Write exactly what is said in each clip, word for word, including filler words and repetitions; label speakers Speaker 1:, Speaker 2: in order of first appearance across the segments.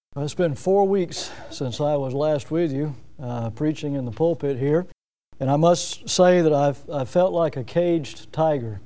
Speaker 1: Well, it's been four weeks since I was last with you, uh, preaching in the pulpit here, and I must say that I've I felt like a caged tiger.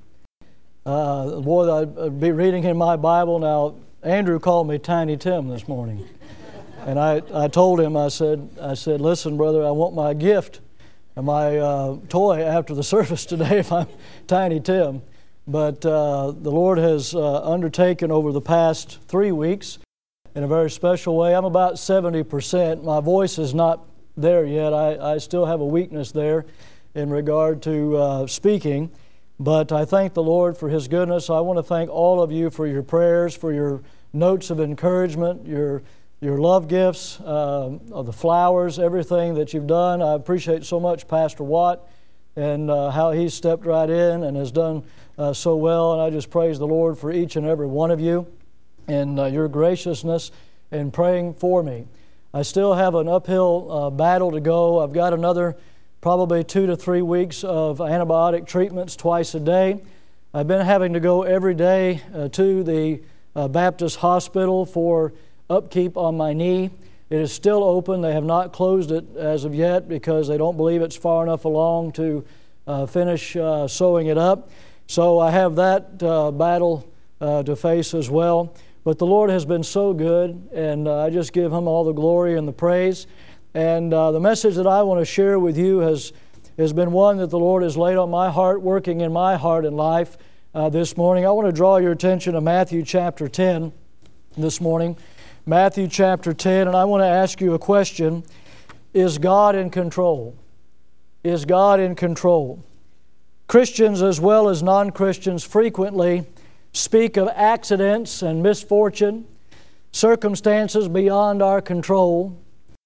Speaker 1: Uh, boy, I'd, I'd be reading in my Bible now. Andrew called me Tiny Tim this morning, and I, I told him I said I said listen, brother, I want my gift, my uh, toy after the service today if I'm Tiny Tim. But uh, the Lord has uh, undertaken over the past three weeks. In a very special way. I'm about seventy percent. My voice is not there yet. I, I still have a weakness there in regard to uh, speaking. But I thank the Lord for His goodness. I want to thank all of you for your prayers, for your notes of encouragement, your your love gifts, uh, of the flowers, everything that you've done. I appreciate so much Pastor Watt and uh, how he stepped right in and has done uh, so well. And I just praise the Lord for each and every one of you and uh, your graciousness in praying for me. I still have an uphill uh, battle to go. I've got another probably two to three weeks of antibiotic treatments twice a day. I've been having to go every day uh, to the uh, Baptist Hospital for upkeep on my knee. It is still open. They have not closed it as of yet because they don't believe it's far enough along to uh, finish uh, sewing it up. So I have that uh, battle uh, to face as well. But the Lord has been so good, and uh, I just give Him all the glory and the praise. And uh, the message that I want to share with you has, has been one that the Lord has laid on my heart, working in my heart and life uh, this morning. I want to draw your attention to Matthew chapter ten this morning. Matthew chapter ten, and I want to ask you a question. Is God in control? Is God in control? Christians as well as non-Christians frequently speak of accidents and misfortune, circumstances beyond our control,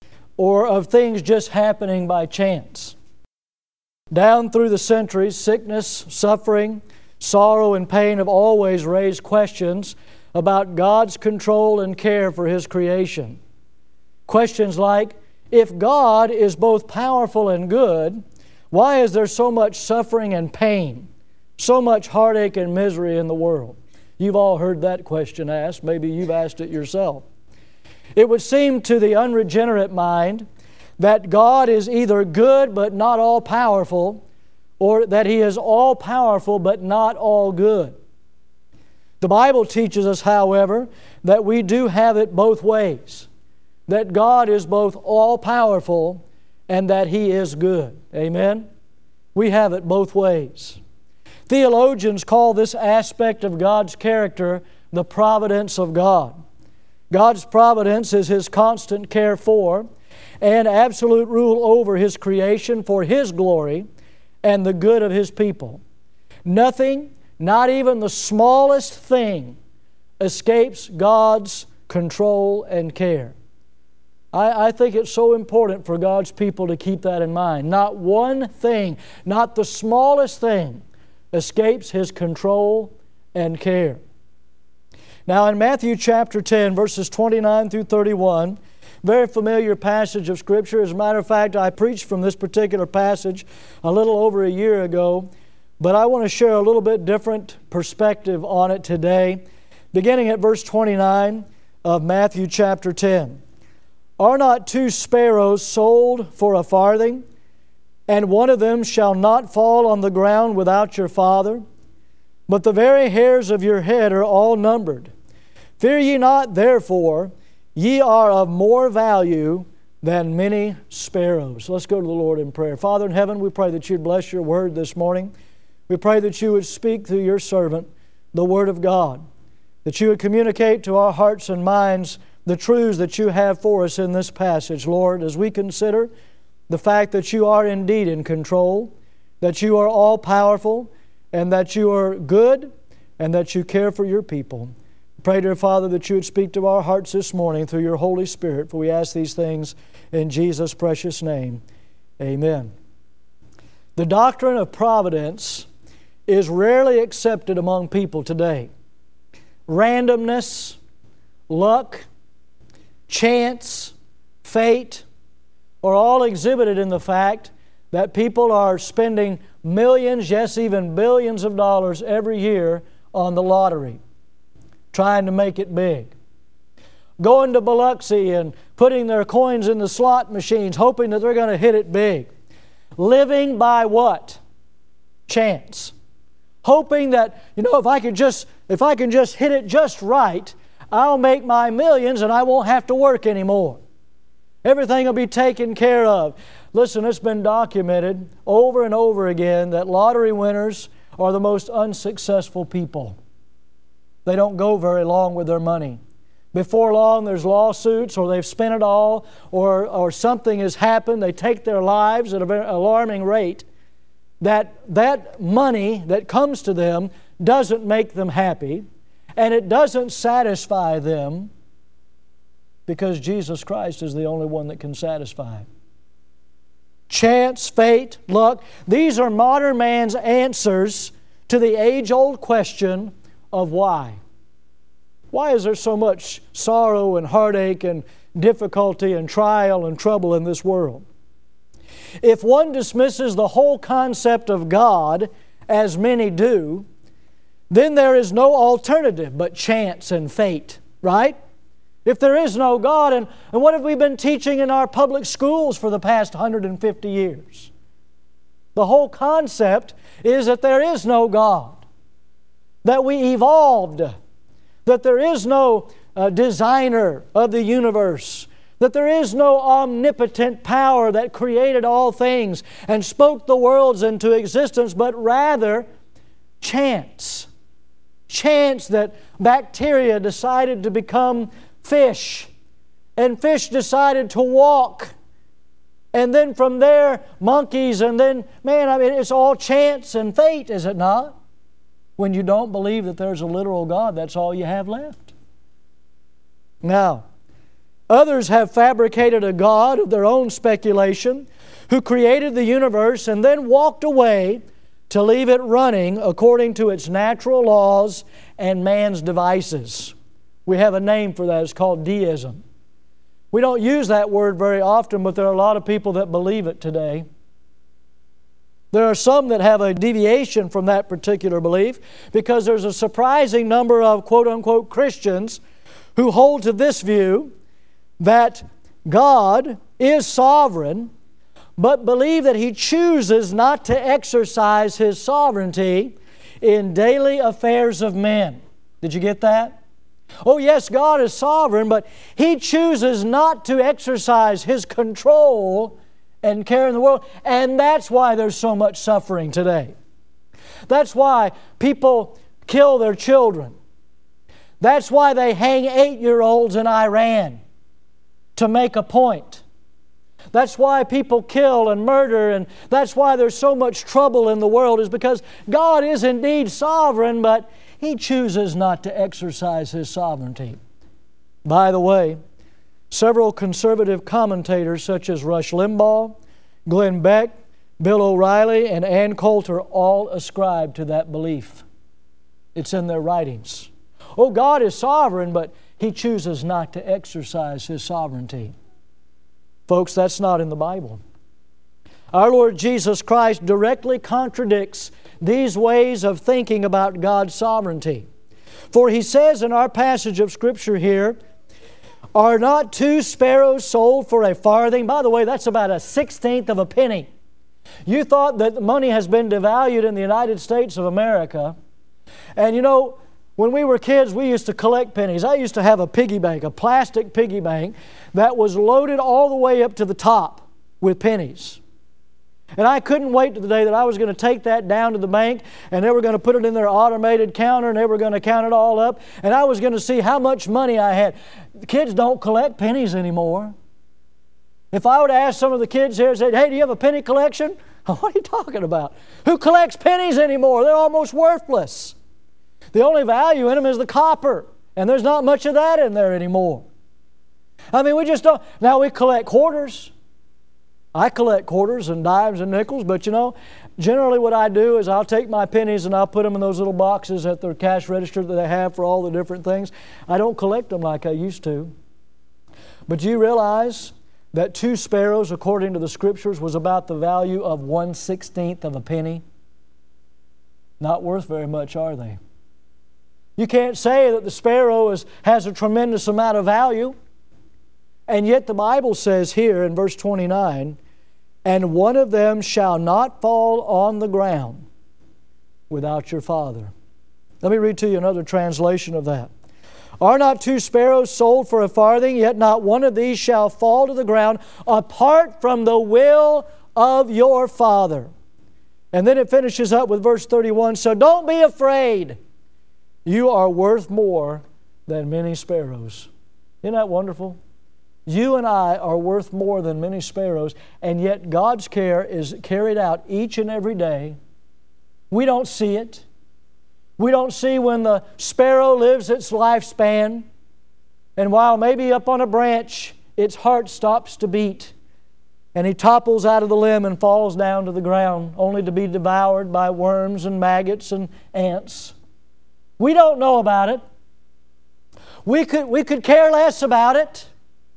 Speaker 1: or of things just happening by chance. Down through the centuries, sickness, suffering, sorrow, and pain have always raised questions about God's control and care for His creation. Questions like, if God is both powerful and good, why is there so much suffering and pain? So much heartache and misery in the world? You've all heard that question asked. Maybe you've asked it yourself. It would seem to the unregenerate mind that God is either good but not all-powerful, or that He is all-powerful but not all good. The Bible teaches us, however, that we do have it both ways, that God is both all-powerful and that He is good. Amen? We have it both ways. Theologians call this aspect of God's character the providence of God. God's providence is His constant care for and absolute rule over His creation for His glory and the good of His people. Nothing, not even the smallest thing, escapes God's control and care. I, I think it's so important for God's people to keep that in mind. Not one thing, not the smallest thing, escapes His control and care. Now in Matthew chapter ten, verses twenty-nine through thirty-one, very familiar passage of Scripture. As a matter of fact, I preached from this particular passage a little over a year ago, but I want to share a little bit different perspective on it today, beginning at verse twenty-nine of Matthew chapter ten. Are not two sparrows sold for a farthing? And one of them shall not fall on the ground without your Father? But the very hairs of your head are all numbered. Fear ye not, therefore, ye are of more value than many sparrows. Let's go to the Lord in prayer. Father in heaven, we pray that You'd bless Your Word this morning. We pray that You would speak through Your servant the Word of God, that You would communicate to our hearts and minds the truths that You have for us in this passage, Lord, as we consider the fact that You are indeed in control, that You are all-powerful, and that You are good, and that You care for Your people. Pray, dear Father, that You would speak to our hearts this morning through Your Holy Spirit, for we ask these things in Jesus' precious name. Amen. The doctrine of providence is rarely accepted among people today. Randomness, luck, chance, fate, are all exhibited in the fact that people are spending millions, yes, even billions of dollars every year on the lottery, trying to make it big. going to Biloxi and putting their coins in the slot machines, hoping that they're going to hit it big. Living by what? Chance. Hoping that, you know, if I could just, if I can just hit it just right, I'll make my millions and I won't have to work anymore. Everything will be taken care of. Listen, it's been documented over and over again that lottery winners are the most unsuccessful people. They don't go very long with their money. Before long, there's lawsuits, or they've spent it all, or, or something has happened. They take their lives at an alarming rate. That that money that comes to them doesn't make them happy, and it doesn't satisfy them, because Jesus Christ is the only one that can satisfy. Chance, fate, luck, these are modern man's answers to the age-old question of why. Why is there so much sorrow and heartache and difficulty and trial and trouble in this world? If one dismisses the whole concept of God, as many do, then there is no alternative but chance and fate, right? If there is no God, and, and what have we been teaching in our public schools for the past one hundred fifty years? The whole concept is that there is no God, that we evolved, that there is no uh, designer of the universe, that there is no omnipotent power that created all things and spoke the worlds into existence, but rather chance. Chance that bacteria decided to become fish, and fish decided to walk, and then from there monkeys, and then, man, I mean, it's all chance and fate, is it not? When you don't believe that there's a literal God, that's all you have left. Now, others have fabricated a God of their own speculation who created the universe and then walked away to leave it running according to its natural laws and man's devices. We have a name for that. It's called deism. We don't use that word very often, but there are a lot of people that believe it today. There are some that have a deviation from that particular belief because there's a surprising number of quote-unquote Christians who hold to this view that God is sovereign, but believe that He chooses not to exercise His sovereignty in daily affairs of men. Did you get that? Oh yes, God is sovereign, but He chooses not to exercise His control and care in the world. And that's why there's so much suffering today. That's why people kill their children. That's why they hang eight-year-olds in Iran to make a point. That's why people kill and murder, and that's why there's so much trouble in the world, is because God is indeed sovereign, but He chooses not to exercise His sovereignty. By the way, several conservative commentators such as Rush Limbaugh, Glenn Beck, Bill O'Reilly, and Ann Coulter all ascribe to that belief. It's in their writings. Oh, God is sovereign, but He chooses not to exercise His sovereignty. Folks, that's not in the Bible. Our Lord Jesus Christ directly contradicts these ways of thinking about God's sovereignty. For He says in our passage of Scripture here, "Are not two sparrows sold for a farthing?" By the way, that's about a sixteenth of a penny. You thought that money has been devalued in the United States of America. And you know, when we were kids, we used to collect pennies. I used to have a piggy bank, a plastic piggy bank that was loaded all the way up to the top with pennies. And I couldn't wait to the day that I was going to take that down to the bank, and they were going to put it in their automated counter, and they were going to count it all up, and I was going to see how much money I had. Kids don't collect pennies anymore. If I were to ask some of the kids here and say, "Hey, do you have a penny collection?" What are you talking about? Who collects pennies anymore? They're almost worthless. The only value in them is the copper, and there's not much of that in there anymore. I mean, we just don't. Now we collect quarters. I collect quarters and dimes and nickels, but you know, generally what I do is I'll take my pennies and I'll put them in those little boxes at their cash register that they have for all the different things. I don't collect them like I used to. But do you realize that two sparrows, according to the Scriptures, was about the value of one sixteenth of a penny? Not worth very much, are they? You can't say that the sparrow is, has a tremendous amount of value. And yet the Bible says here in verse twenty-nine, and one of them shall not fall on the ground without your Father. Let me read to you another translation of that. Are not two sparrows sold for a farthing, yet not one of these shall fall to the ground apart from the will of your Father. And then it finishes up with verse thirty-one, so don't be afraid. You are worth more than many sparrows. Isn't that wonderful? You and I are worth more than many sparrows, and yet God's care is carried out each and every day. We don't see it. We don't see when the sparrow lives its lifespan, and while maybe up on a branch, its heart stops to beat, and he topples out of the limb and falls down to the ground, only to be devoured by worms and maggots and ants. We don't know about it. We could, we could care less about it.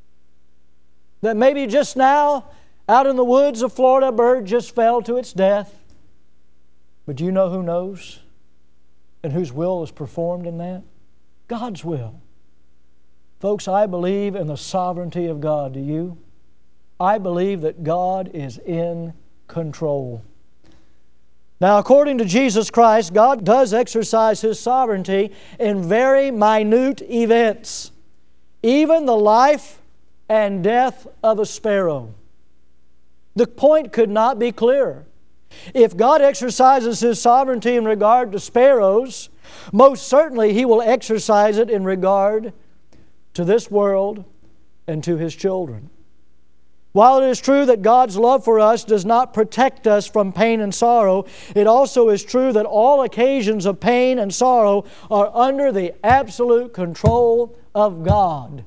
Speaker 1: That maybe just now, out in the woods of Florida, a bird just fell to its death. But do you know who knows? And whose will is performed in that? God's will. Folks, I believe in the sovereignty of God. Do you? I believe that God is in control. Now, according to Jesus Christ, God does exercise His sovereignty in very minute events. Even the life and death of a sparrow. The point could not be clearer. If God exercises His sovereignty in regard to sparrows, most certainly He will exercise it in regard to this world and to His children. While it is true that God's love for us does not protect us from pain and sorrow, it also is true that all occasions of pain and sorrow are under the absolute control of God.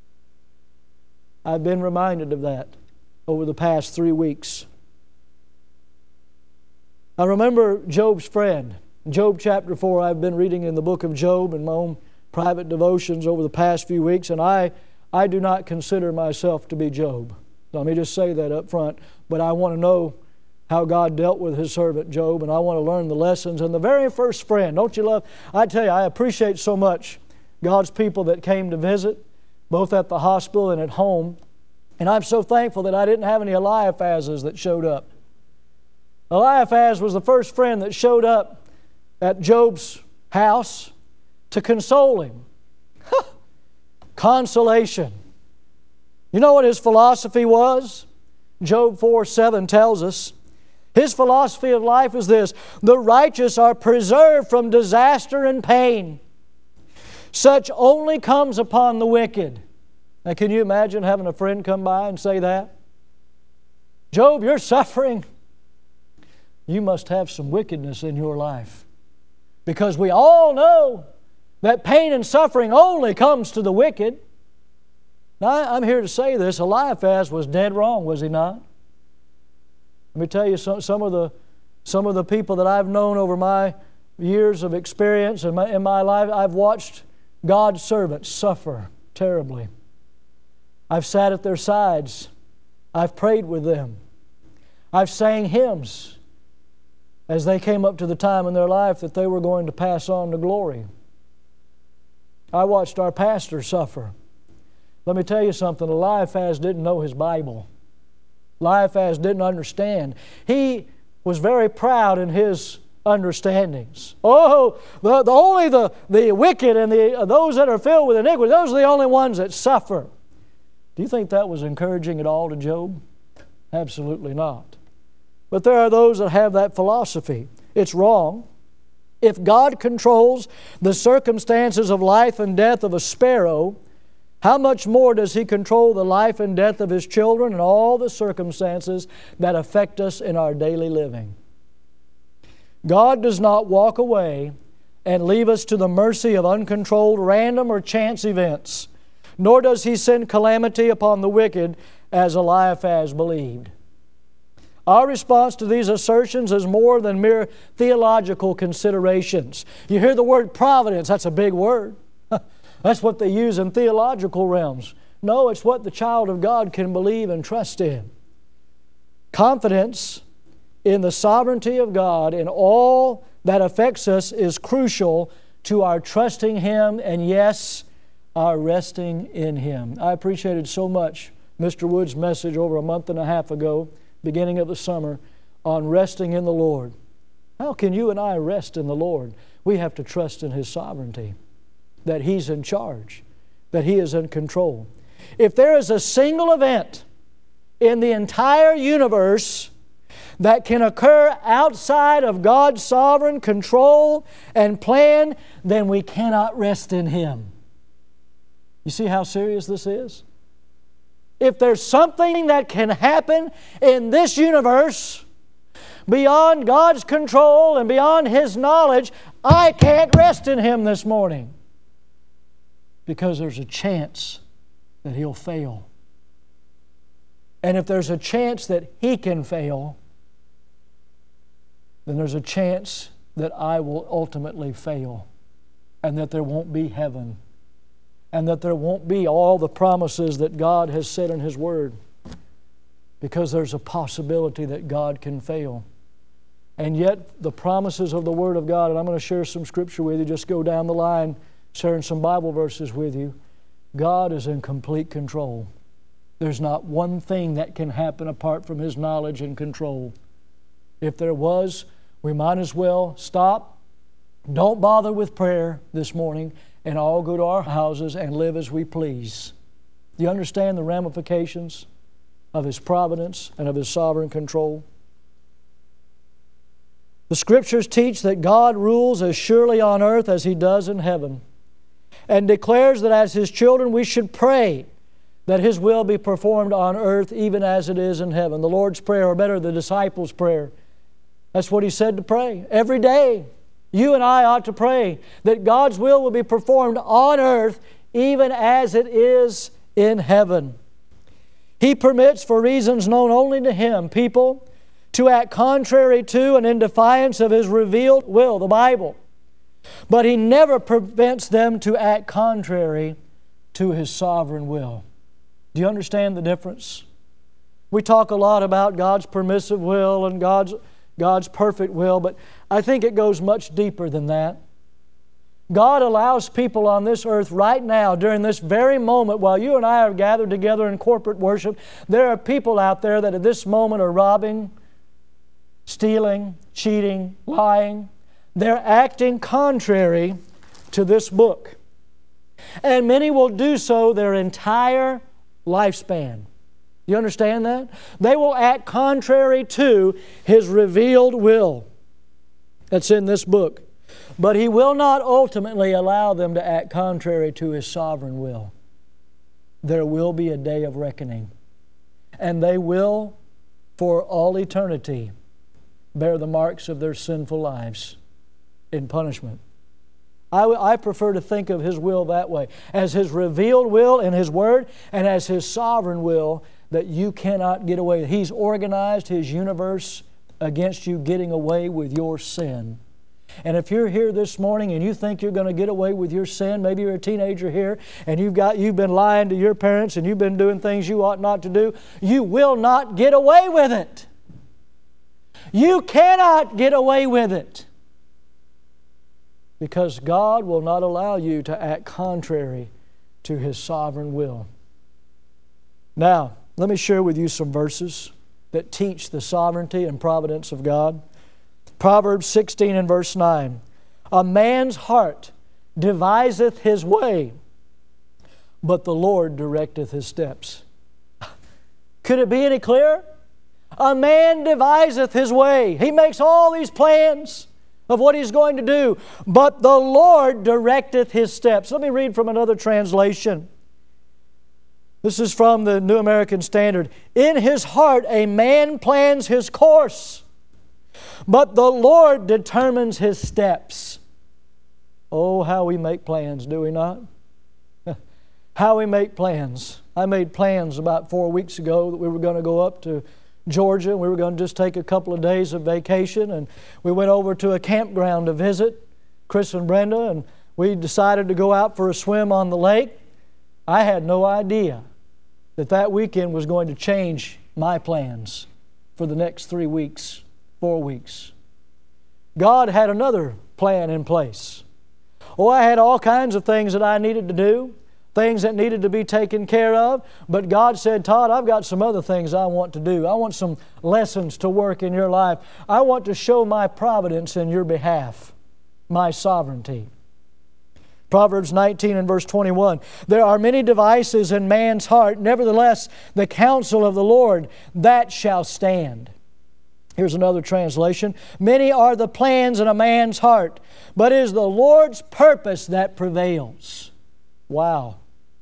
Speaker 1: I've been reminded of that over the past three weeks. I remember Job's friend. Job chapter four, I've been reading in the book of Job in my own private devotions over the past few weeks, and I, I do not consider myself to be Job. Let me just say that up front. But I want to know how God dealt with His servant Job, and I want to learn the lessons. And the very first friend, don't you love? I tell you, I appreciate so much God's people that came to visit, both at the hospital and at home. And I'm so thankful that I didn't have any Eliphazes that showed up. Eliphaz was the first friend that showed up at Job's house to console him. Consolation. You know what his philosophy was? Job four seven tells us. His philosophy of life is this: the righteous are preserved from disaster and pain. Such only comes upon the wicked. Now, can you imagine having a friend come by and say that? Job, you're suffering. You must have some wickedness in your life. Because we all know that pain and suffering only comes to the wicked. Now, I'm here to say this. Eliphaz was dead wrong, was he not? Let me tell you some, some, of, the, some of the people that I've known over my years of experience in my, in my life. I've watched God's servants suffer terribly. I've sat at their sides. I've prayed with them. I've sang hymns as they came up to the time in their life that they were going to pass on to glory. I watched our pastor suffer. Let me tell you something. Eliphaz didn't know his Bible. Eliphaz didn't understand. He was very proud in his understandings. Oh, the, the only the, the wicked and the, those that are filled with iniquity, those are the only ones that suffer. Do you think that was encouraging at all to Job? Absolutely not. But there are those that have that philosophy. It's wrong. If God controls the circumstances of life and death of a sparrow, how much more does He control the life and death of His children and all the circumstances that affect us in our daily living? God does not walk away and leave us to the mercy of uncontrolled, random, or chance events, nor does He send calamity upon the wicked as Eliphaz believed. Our response to these assertions is more than mere theological considerations. You hear the word providence, that's a big word. That's what they use in theological realms. No, it's what the child of God can believe and trust in. Confidence in the sovereignty of God in all that affects us is crucial to our trusting Him, and yes, our resting in Him. I appreciated so much Mister Wood's message over a month and a half ago, beginning of the summer, on resting in the Lord. How can you and I rest in the Lord? We have to trust in His sovereignty, that He's in charge, that He is in control. If there is a single event in the entire universe that can occur outside of God's sovereign control and plan, then we cannot rest in Him. You see how serious this is? If there's something that can happen in this universe beyond God's control and beyond His knowledge, I can't rest in Him this morning, because there's a chance that He'll fail. And if there's a chance that He can fail, then there's a chance that I will ultimately fail, and that there won't be heaven, and that there won't be all the promises that God has said in His Word, because there's a possibility that God can fail. And yet the promises of the Word of God, and I'm going to share some Scripture with you, just go down the line, sharing some Bible verses with you. God is in complete control. There's not one thing that can happen apart from His knowledge and control. If there was, we might as well stop. Don't bother with prayer this morning, and all go to our houses and live as we please. Do you understand the ramifications of His providence and of His sovereign control? The Scriptures teach that God rules as surely on earth as He does in heaven, and declares that as His children we should pray that His will be performed on earth even as it is in heaven. The Lord's Prayer, or better, the disciples' prayer. That's what He said to pray. Every day, you and I ought to pray that God's will will be performed on earth even as it is in heaven. He permits, for reasons known only to Him, people to act contrary to and in defiance of His revealed will, the Bible. But He never prevents them to act contrary to His sovereign will. Do you understand the difference? We talk a lot about God's permissive will and God's, God's perfect will, but I think it goes much deeper than that. God allows people on this earth right now, during this very moment, while you and I are gathered together in corporate worship, there are people out there that at this moment are robbing, stealing, cheating, lying. They're acting contrary to this book. And many will do so their entire lifespan. You understand that? They will act contrary to His revealed will that's in this book. But He will not ultimately allow them to act contrary to His sovereign will. There will be a day of reckoning. And they will, for all eternity, bear the marks of their sinful lives in punishment. I, I prefer to think of His will that way, as His revealed will in His Word, and as His sovereign will that you cannot get away. He's organized His universe against you getting away with your sin. And if you're here this morning and you think you're going to get away with your sin, maybe you're a teenager here and you've got you've been lying to your parents and you've been doing things you ought not to do, you will not get away with it. You cannot get away with it, because God will not allow you to act contrary to His sovereign will. Now, let me share with you some verses that teach the sovereignty and providence of God. Proverbs sixteen and verse nine. A man's heart deviseth his way, but the Lord directeth his steps. Could it be any clearer? A man deviseth his way. He makes all these plans of what he's going to do, but the Lord directeth his steps. Let me read from another translation. This is from the New American Standard. In his heart a man plans his course, but the Lord determines his steps. Oh, how we make plans, do we not? How we make plans. I made plans about four weeks ago that we were going to go up to Georgia. We were going to just take a couple of days of vacation, and we went over to a campground to visit, Chris and Brenda, and we decided to go out for a swim on the lake. I had no idea that that weekend was going to change my plans for the next three weeks, four weeks. God had another plan in place. Oh, I had all kinds of things that I needed to do, things that needed to be taken care of. But God said, Todd, I've got some other things I want to do. I want some lessons to work in your life. I want to show my providence in your behalf, my sovereignty. Proverbs nineteen and verse twenty-one, there are many devices in man's heart, nevertheless the counsel of the Lord, that shall stand. Here's another translation. Many are the plans in a man's heart, but it is the Lord's purpose that prevails. Wow.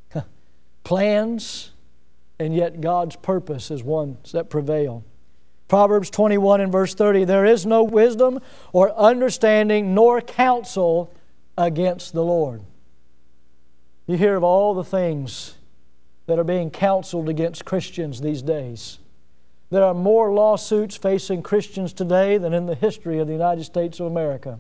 Speaker 1: Plans, and yet God's purpose is one that prevail. Proverbs twenty-one and verse thirty, there is no wisdom or understanding nor counsel against the Lord. You hear of all the things that are being counseled against Christians these days. There are more lawsuits facing Christians today than in the history of the United States of America.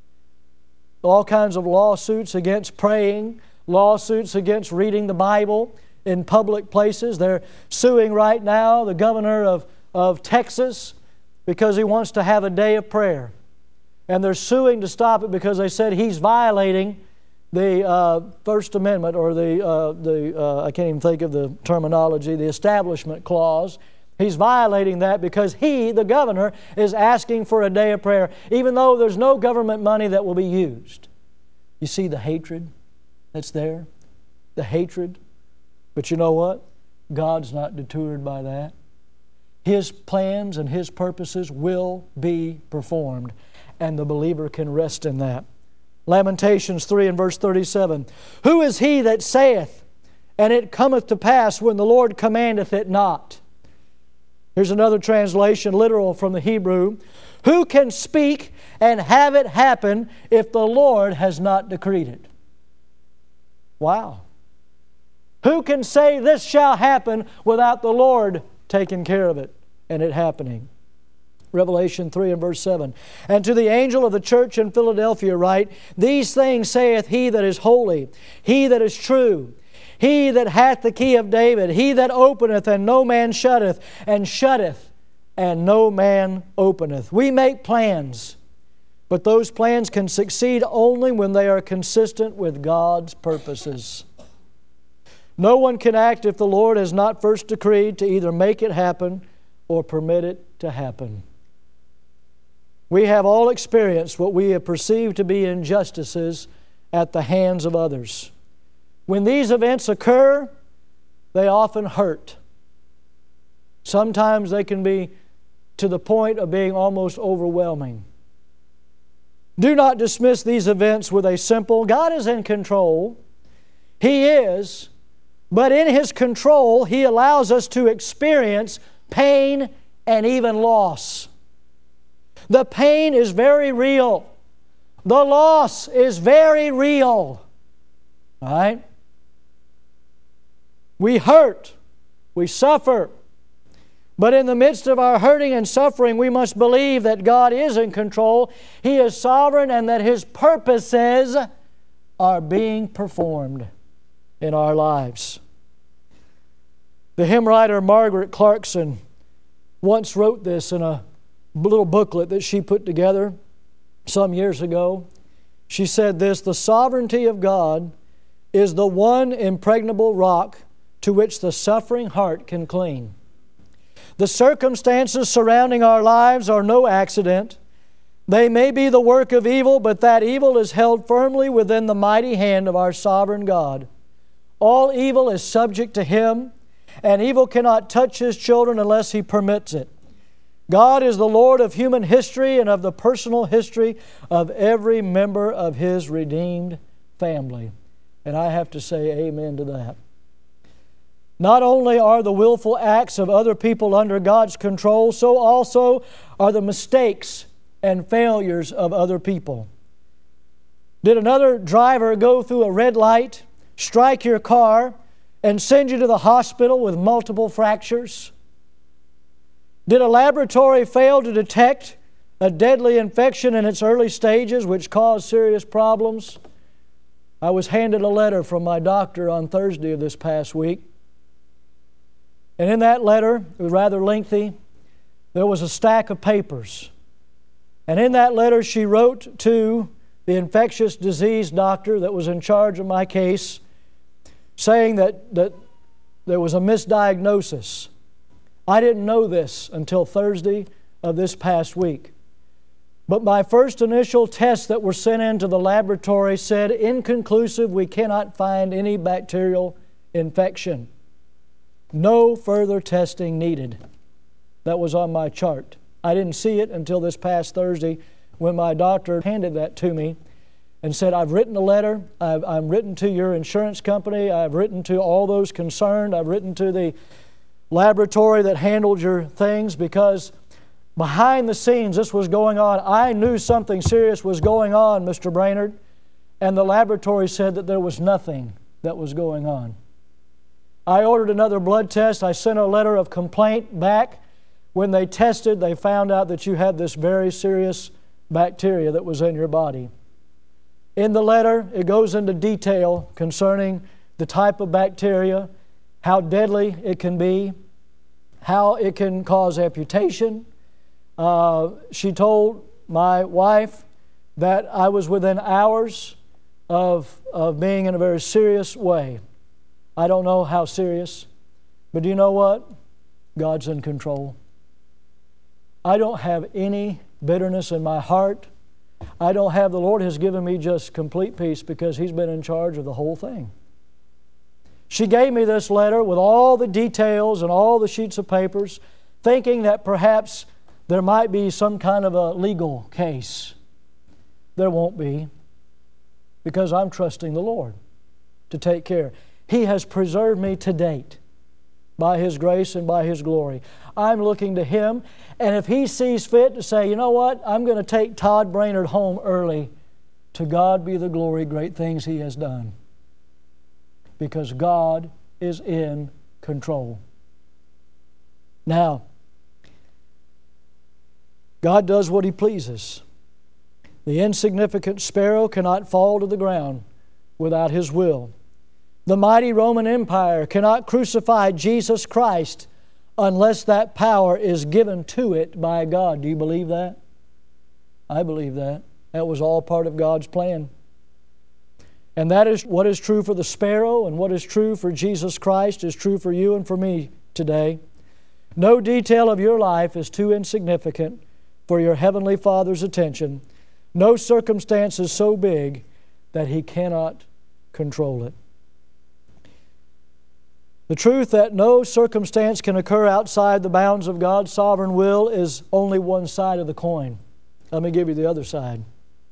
Speaker 1: All kinds of lawsuits against praying, lawsuits against reading the Bible in public places. They're suing right now the governor of, of Texas because he wants to have a day of prayer. And they're suing to stop it because they said he's violating the uh, First Amendment, or the, uh, the uh, I can't even think of the terminology, the Establishment Clause. He's violating that because he, the governor, is asking for a day of prayer, even though there's no government money that will be used. You see the hatred that's there? The hatred. But you know what? God's not deterred by that. His plans and His purposes will be performed, and the believer can rest in that. Lamentations three and verse thirty-seven. Who is he that saith, and it cometh to pass when the Lord commandeth it not? Here's another translation, literal from the Hebrew. Who can speak and have it happen if the Lord has not decreed it? Wow. Who can say this shall happen without the Lord taking care of it and it happening? Revelation three and verse seven. And to the angel of the church in Philadelphia write, these things saith he that is holy, he that is true, he that hath the key of David, he that openeth and no man shutteth, and shutteth and no man openeth. We make plans, but those plans can succeed only when they are consistent with God's purposes. No one can act if the Lord has not first decreed to either make it happen or permit it to happen. We have all experienced what we have perceived to be injustices at the hands of others. When these events occur, they often hurt. Sometimes they can be to the point of being almost overwhelming. Do not dismiss these events with a simple, God is in control. He is, but in His control, He allows us to experience pain and even loss. The pain is very real. The loss is very real. All right? We hurt. We suffer. But in the midst of our hurting and suffering, we must believe that God is in control. He is sovereign, and that His purposes are being performed in our lives. The hymn writer Margaret Clarkson once wrote this in a little booklet that she put together some years ago. She said this, the sovereignty of God is the one impregnable rock to which the suffering heart can cling. The circumstances surrounding our lives are no accident. They may be the work of evil, but that evil is held firmly within the mighty hand of our sovereign God. All evil is subject to Him, and evil cannot touch His children unless He permits it. God is the Lord of human history and of the personal history of every member of His redeemed family. And I have to say amen to that. Not only are the willful acts of other people under God's control, so also are the mistakes and failures of other people. Did another driver go through a red light, strike your car, and send you to the hospital with multiple fractures? Did a laboratory fail to detect a deadly infection in its early stages which caused serious problems? I was handed a letter from my doctor on Thursday of this past week. And in that letter, it was rather lengthy, there was a stack of papers. And in that letter she wrote to the infectious disease doctor that was in charge of my case, saying that, that there was a misdiagnosis. I didn't know this until Thursday of this past week. But my first initial tests that were sent into the laboratory said, inconclusive, we cannot find any bacterial infection. No further testing needed. That was on my chart. I didn't see it until this past Thursday when my doctor handed that to me and said, I've written a letter, I've, I've written to your insurance company, I've written to all those concerned, I've written to the laboratory that handled your things, because behind the scenes this was going on. I knew something serious was going on, Mister Brainerd, and the laboratory said that there was nothing that was going on. I ordered another blood test. I sent a letter of complaint back. When they tested, they found out that you had this very serious bacteria that was in your body. In the letter, it goes into detail concerning the type of bacteria, how deadly it can be, how it can cause amputation. Uh, she told my wife that I was within hours of, of being in a very serious way. I don't know how serious, but do you know what? God's in control. I don't have any bitterness in my heart. I don't have, the Lord has given me just complete peace because He's been in charge of the whole thing. She gave me this letter with all the details and all the sheets of papers, thinking that perhaps there might be some kind of a legal case. There won't be, because I'm trusting the Lord to take care. He has preserved me to date by His grace and by His glory. I'm looking to Him, and if He sees fit to say, you know what, I'm going to take Todd Brainerd home early, to God be the glory, great things He has done. Because God is in control. Now, God does what He pleases. The insignificant sparrow cannot fall to the ground without His will. The mighty Roman Empire cannot crucify Jesus Christ unless that power is given to it by God. Do you believe that? I believe that. That was all part of God's plan. And that is what is true for the sparrow, and what is true for Jesus Christ is true for you and for me today. No detail of your life is too insignificant for your Heavenly Father's attention. No circumstance is so big that He cannot control it. The truth that no circumstance can occur outside the bounds of God's sovereign will is only one side of the coin. Let me give you the other side.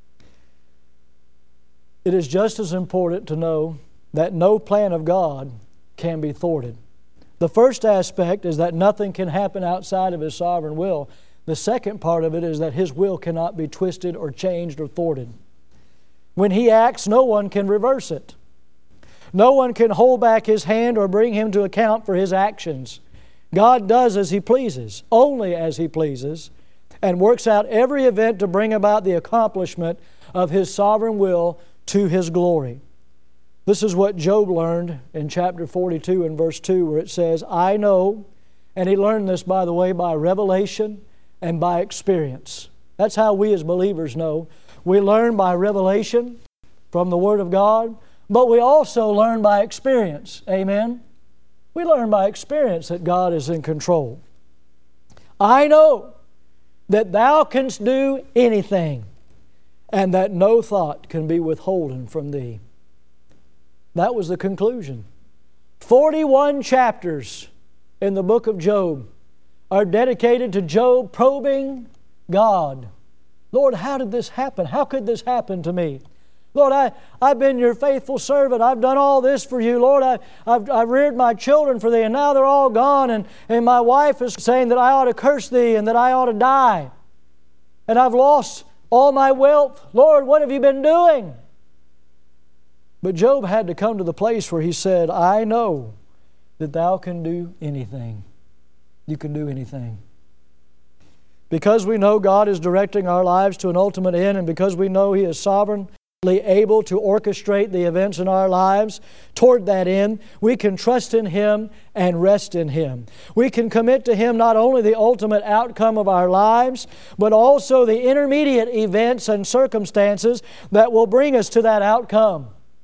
Speaker 1: It is just as important to know that no plan of God can be thwarted. The first aspect is that nothing can happen outside of His sovereign will. The second part of it is that His will cannot be twisted or changed or thwarted. When He acts, no one can reverse it. No one can hold back His hand or bring Him to account for His actions. God does as He pleases, only as He pleases, and works out every event to bring about the accomplishment of His sovereign will to His glory. This is what Job learned in chapter forty-two and verse two, where it says, I know, and he learned this, by the way, by revelation and by experience. That's how we as believers know. We learn by revelation from the Word of God, but we also learn by experience. Amen? We learn by experience that God is in control. I know that Thou canst do anything, and that no thought can be withholden from Thee. That was the conclusion. forty-one chapters in the book of Job are dedicated to Job probing God. Lord, how did this happen? How could this happen to me? Lord, I, I've been Your faithful servant. I've done all this for You. Lord, I, I've, I've reared my children for Thee, and now they're all gone, and, and my wife is saying that I ought to curse Thee and that I ought to die. And I've lost all my wealth. Lord, what have You been doing? But Job had to come to the place where he said, I know that Thou can do anything. You can do anything. Because we know God is directing our lives to an ultimate end, and because we know He is sovereign able to orchestrate the events in our lives toward that end. We can trust in Him and rest in Him. We can commit to Him not only the ultimate outcome of our lives, but also the intermediate events and circumstances that will bring us to that outcome.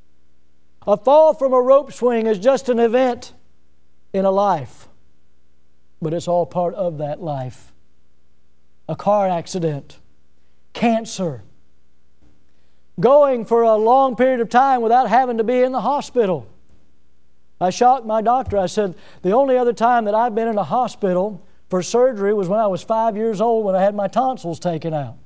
Speaker 1: A fall from a rope swing is just an event in a life, but it's all part of that life. A car accident, cancer, going for a long period of time without having to be in the hospital. I shocked my doctor. I said, the only other time that I've been in a hospital for surgery was when I was five years old when I had my tonsils taken out.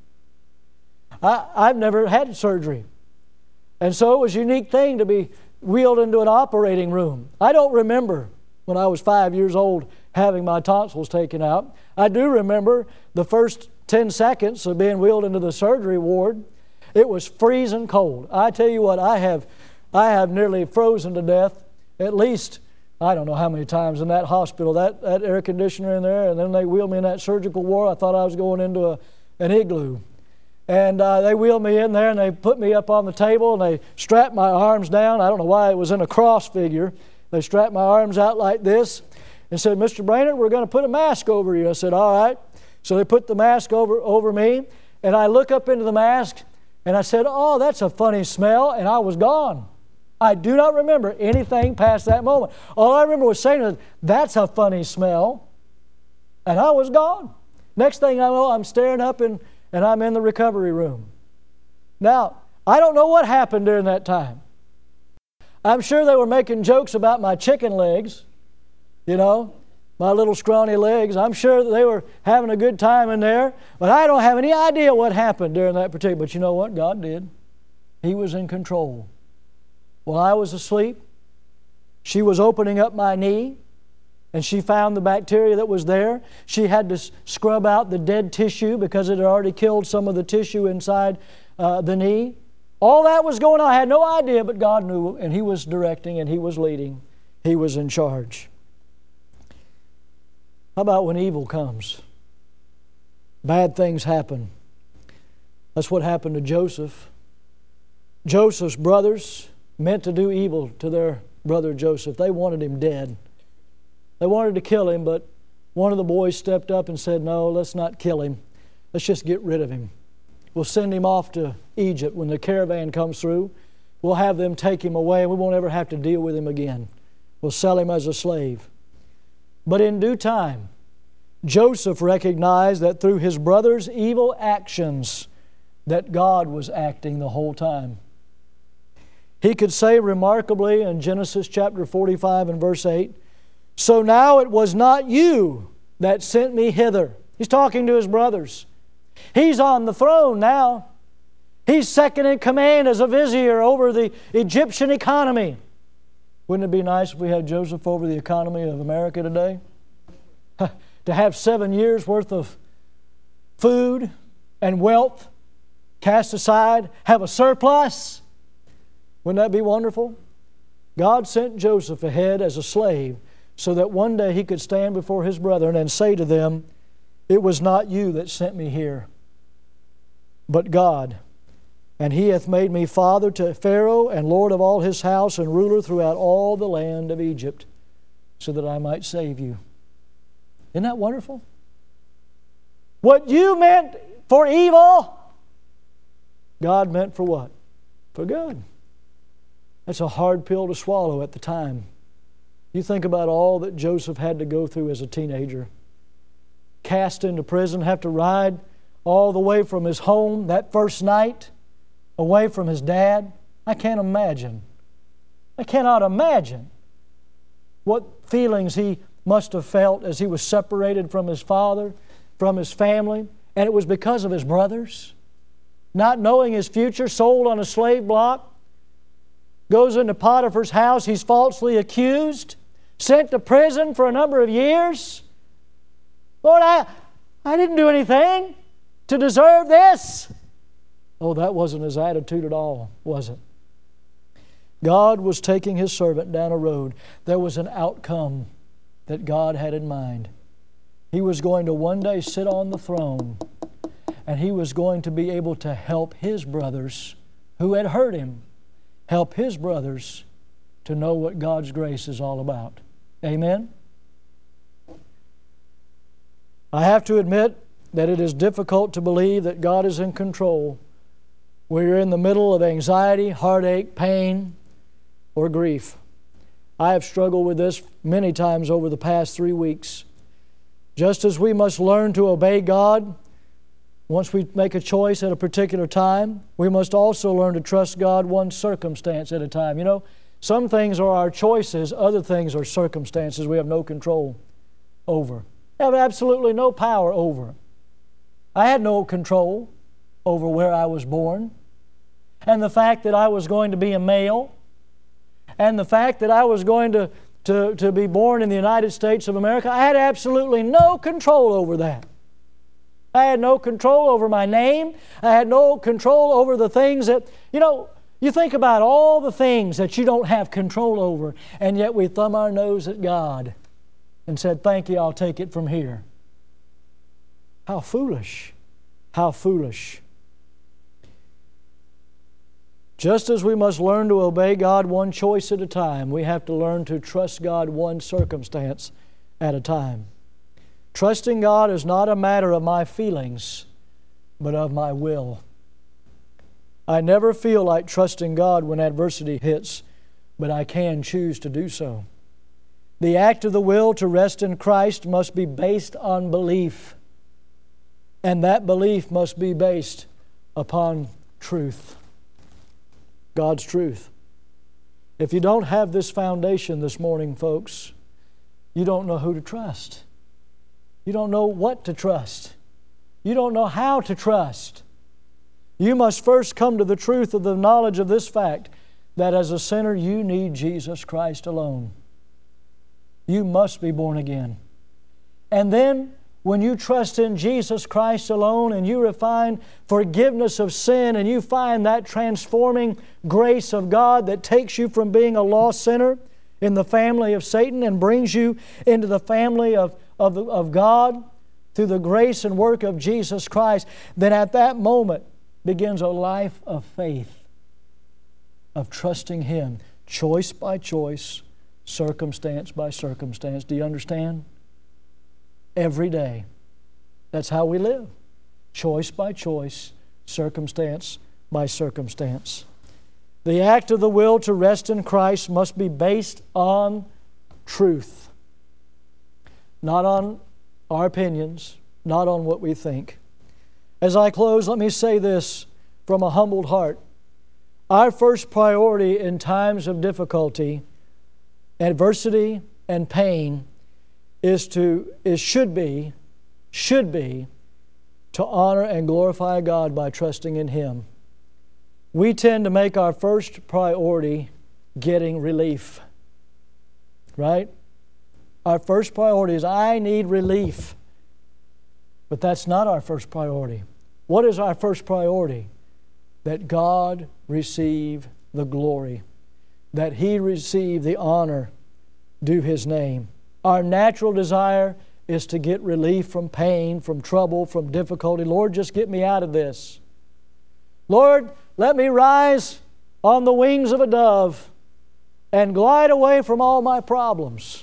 Speaker 1: I, I've never had surgery. And so it was a unique thing to be wheeled into an operating room. I don't remember when I was five years old having my tonsils taken out. I do remember the first ten seconds of being wheeled into the surgery ward. It was freezing cold. I tell you what, I have I have nearly frozen to death at least, I don't know how many times in that hospital, that, that air conditioner in there, and then they wheeled me in that surgical ward. I thought I was going into a, an igloo. And uh, they wheeled me in there and they put me up on the table and they strapped my arms down. I don't know why it was in a cross figure. They strapped my arms out like this and said, Mister Brainerd, we're going to put a mask over you. I said, all right. So they put the mask over, over me, and I look up into the mask and I said, oh, that's a funny smell, and I was gone. I do not remember anything past that moment. All I remember was saying, that's a funny smell, and I was gone. Next thing I know, I'm staring up and, and I'm in the recovery room. Now, I don't know what happened during that time. I'm sure they were making jokes about my chicken legs, you know, my little scrawny legs. I'm sure that they were having a good time in there, but I don't have any idea what happened during that particular. But you know what? God did. He was in control. While I was asleep, she was opening up my knee, and she found the bacteria that was there. She had to scrub out the dead tissue because it had already killed some of the tissue inside uh, the knee. All that was going on. I had no idea, but God knew, and He was directing, and He was leading. He was in charge. How about when evil comes? Bad things happen. That's what happened to Joseph. Joseph's brothers meant to do evil to their brother Joseph. They wanted him dead. They wanted to kill him, but one of the boys stepped up and said, no, let's not kill him. Let's just get rid of him. We'll send him off to Egypt when the caravan comes through. We'll have them take him away, and we won't ever have to deal with him again. We'll sell him as a slave. But in due time, Joseph recognized that through his brother's evil actions, that God was acting the whole time. He could say remarkably in Genesis chapter forty-five and verse eight, so now it was not you that sent me hither. He's talking to his brothers. He's on the throne now. He's second in command as a vizier over the Egyptian economy. Wouldn't it be nice if we had Joseph over the economy of America today? To have seven years worth of food and wealth cast aside, have a surplus. Wouldn't that be wonderful? God sent Joseph ahead as a slave so that one day he could stand before his brethren and say to them, it was not you that sent me here, but God. And He hath made me father to Pharaoh and lord of all his house and ruler throughout all the land of Egypt, so that I might save you. Isn't that wonderful? What you meant for evil, God meant for what? For good. That's a hard pill to swallow at the time. You think about all that Joseph had to go through as a teenager. Cast into prison, have to ride all the way from his home that first night, away from his dad. I can't imagine. I cannot imagine what feelings he must have felt as he was separated from his father, from his family, and it was because of his brothers. Not knowing his future, sold on a slave block, goes into Potiphar's house, he's falsely accused, sent to prison for a number of years. Lord, I, I didn't do anything to deserve this. Oh, that wasn't his attitude at all, was it? God was taking His servant down a road. There was an outcome that God had in mind. He was going to one day sit on the throne, and He was going to be able to help His brothers who had hurt him help his brothers to know what God's grace is all about. Amen? I have to admit that it is difficult to believe that God is in control when you're in the middle of anxiety, heartache, pain, or grief. I have struggled with this many times over the past three weeks. Just as we must learn to obey God once we make a choice at a particular time, we must also learn to trust God one circumstance at a time. You know, some things are our choices, other things are circumstances we have no control over. We have absolutely no power over. I had no control over where I was born, and the fact that I was going to be a male, and the fact that I was going to, to, to be born in the United States of America. I had absolutely no control over that. I had no control over my name. I had no control over the things that, you know, you think about all the things that you don't have control over, and yet we thumb our nose at God and said, thank you, I'll take it from here. How foolish. How foolish. Just as we must learn to obey God one choice at a time, we have to learn to trust God one circumstance at a time. Trusting God is not a matter of my feelings, but of my will. I never feel like trusting God when adversity hits, but I can choose to do so. The act of the will to rest in Christ must be based on belief, and that belief must be based upon truth. God's truth. If you don't have this foundation this morning, folks, you don't know who to trust. You don't know what to trust. You don't know how to trust. You must first come to the truth of the knowledge of this fact, that as a sinner you need Jesus Christ alone. You must be born again. And then when you trust in Jesus Christ alone and you find forgiveness of sin and you find that transforming grace of God that takes you from being a lost sinner in the family of Satan and brings you into the family of, of, of God through the grace and work of Jesus Christ, then at that moment begins a life of faith, of trusting Him, choice by choice, circumstance by circumstance. Do you understand? Every day. That's how we live. Choice by choice, circumstance by circumstance. The act of the will to rest in Christ must be based on truth. Not on our opinions, not on what we think. As I close, let me say this from a humbled heart. Our first priority in times of difficulty, adversity, and pain is to, is should be, should be to honor and glorify God by trusting in Him. We tend to make our first priority getting relief, right? Our first priority is, I need relief. But that's not our first priority. What is our first priority? That God receive the glory, that He receive the honor due His name. Our natural desire is to get relief from pain, from trouble, from difficulty. Lord, just get me out of this. Lord, let me rise on the wings of a dove and glide away from all my problems.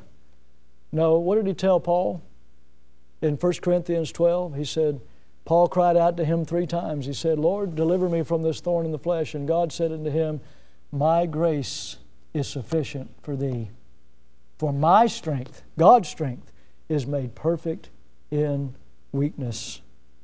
Speaker 1: No, what did He tell Paul? In First Corinthians twelve, he said, Paul cried out to Him three times. He said, Lord, deliver me from this thorn in the flesh. And God said unto him, my grace is sufficient for thee. For my strength, God's strength, is made perfect in weakness.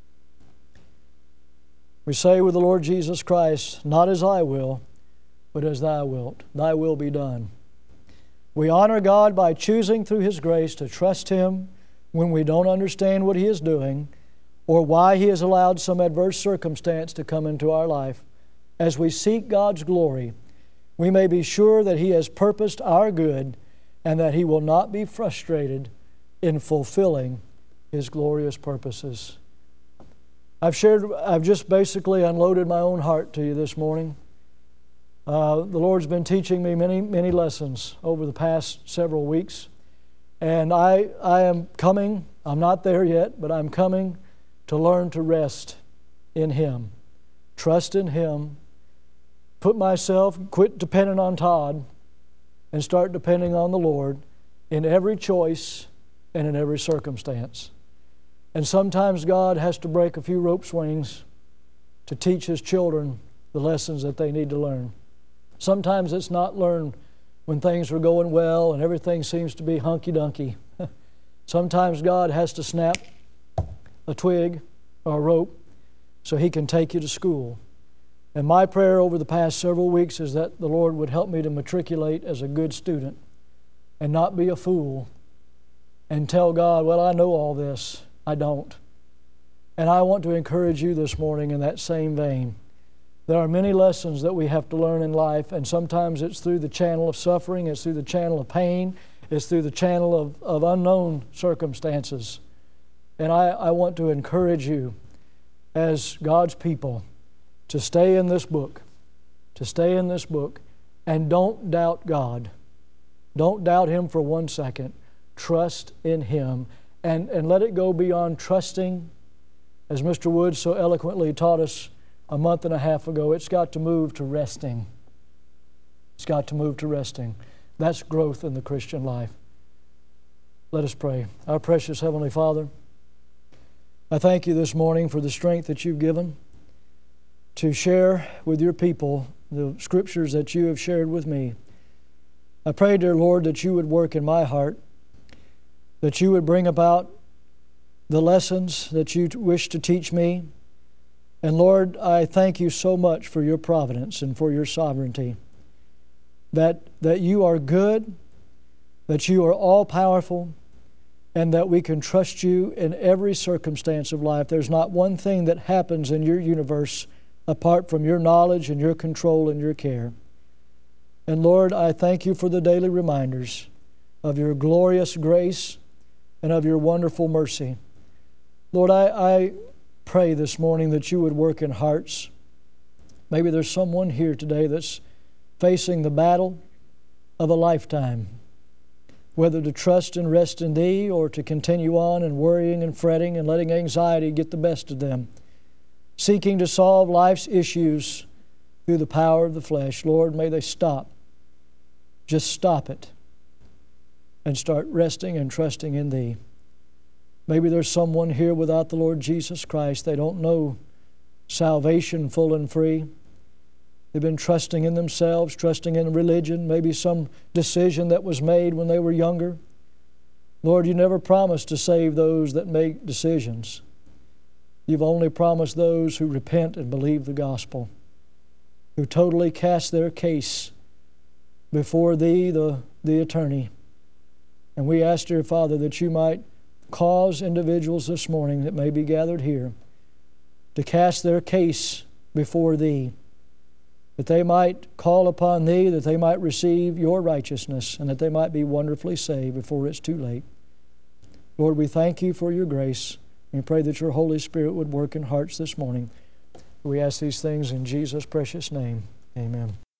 Speaker 1: We say with the Lord Jesus Christ, not as I will, but as Thou wilt. Thy will be done. We honor God by choosing through His grace to trust Him when we don't understand what He is doing or why He has allowed some adverse circumstance to come into our life. As we seek God's glory, we may be sure that He has purposed our good and that He will not be frustrated in fulfilling His glorious purposes. I've shared, I've just basically unloaded my own heart to you this morning. Uh, the Lord's been teaching me many, many lessons over the past several weeks. And I, I am coming, I'm not there yet, but I'm coming to learn to rest in Him. Trust in Him, put myself, quit depending on Todd, and start depending on the Lord in every choice and in every circumstance. And sometimes God has to break a few rope swings to teach His children the lessons that they need to learn. Sometimes it's not learned when things are going well and everything seems to be hunky-dunky. Sometimes God has to snap a twig or a rope so He can take you to school. And my prayer over the past several weeks is that the Lord would help me to matriculate as a good student and not be a fool and tell God, well, I know all this. I don't. And I want to encourage you this morning in that same vein. There are many lessons that we have to learn in life, and sometimes it's through the channel of suffering, it's through the channel of pain, it's through the channel of, of unknown circumstances. And I, I want to encourage you as God's people to stay in this book, to stay in this book, and don't doubt God. Don't doubt Him for one second. Trust in Him, and, and let it go beyond trusting, as Mister Woods so eloquently taught us a month and a half ago. It's got to move to resting. It's got to move to resting. That's growth in the Christian life. Let us pray. Our precious Heavenly Father, I thank You this morning for the strength that You've given to share with Your people the Scriptures that You have shared with me. I pray, dear Lord, that You would work in my heart, that You would bring about the lessons that You wish to teach me. And Lord, I thank You so much for Your providence and for Your sovereignty, that, that You are good, that You are all-powerful, and that we can trust You in every circumstance of life. There's not one thing that happens in Your universe apart from Your knowledge and Your control and Your care. And Lord, I thank You for the daily reminders of Your glorious grace and of Your wonderful mercy. Lord, I, I pray this morning that You would work in hearts. Maybe there's someone here today that's facing the battle of a lifetime, whether to trust and rest in Thee or to continue on and worrying and fretting and letting anxiety get the best of them, seeking to solve life's issues through the power of the flesh. Lord, may they stop. Just stop it and start resting and trusting in Thee. Maybe there's someone here without the Lord Jesus Christ. They don't know salvation full and free. They've been trusting in themselves, trusting in religion, maybe some decision that was made when they were younger. Lord, You never promised to save those that make decisions. You've only promised those who repent and believe the gospel, who totally cast their case before Thee, the, the attorney. And we ask, dear Father, that You might cause individuals this morning that may be gathered here to cast their case before Thee, that they might call upon Thee, that they might receive Your righteousness, and that they might be wonderfully saved before it's too late. Lord, we thank You for Your grace. We pray that Your Holy Spirit would work in hearts this morning. We ask these things in Jesus' precious name. Amen.